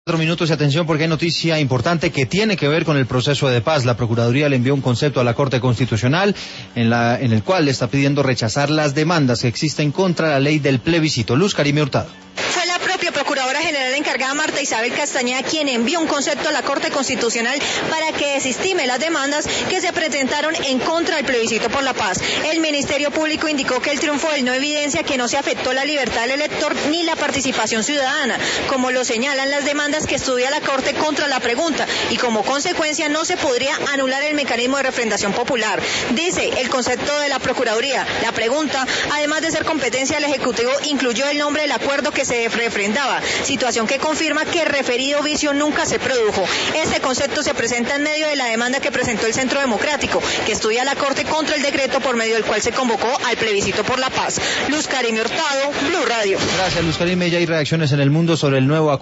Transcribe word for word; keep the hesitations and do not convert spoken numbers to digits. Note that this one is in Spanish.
Cuatro minutos y atención porque hay noticia importante que tiene que ver con el proceso de paz. La Procuraduría le envió un concepto a la Corte Constitucional en, la, en el cual le está pidiendo rechazar las demandas que existen contra la ley del plebiscito. Luz Karime Hurtado. Fue la propia Procuradora General encargada, Marta Isabel Castañeda, quien envió un concepto a la Corte Constitucional para que desestime las demandas que se presentaron en contra del plebiscito por la paz. El Ministerio Público indicó que el triunfo del no evidencia que no se afectó la libertad del elector ni la participación ciudadana, como lo señalan las demandas que estudia la Corte contra la pregunta, y como consecuencia no se podría anular el mecanismo de refrendación popular. Dice el concepto de la Procuraduría, la pregunta, además de ser competencia del Ejecutivo, incluyó el nombre del acuerdo que se refrendaba, situación que confirma que el referido vicio nunca se produjo. Este concepto se presenta en medio de la demanda que presentó el Centro Democrático, que estudia la Corte contra el decreto por medio del cual se convocó al plebiscito por la paz. Luz Karime Hurtado, Blue Radio. Gracias, Luz Karime. Ya hay reacciones en el mundo sobre el nuevo acuerdo.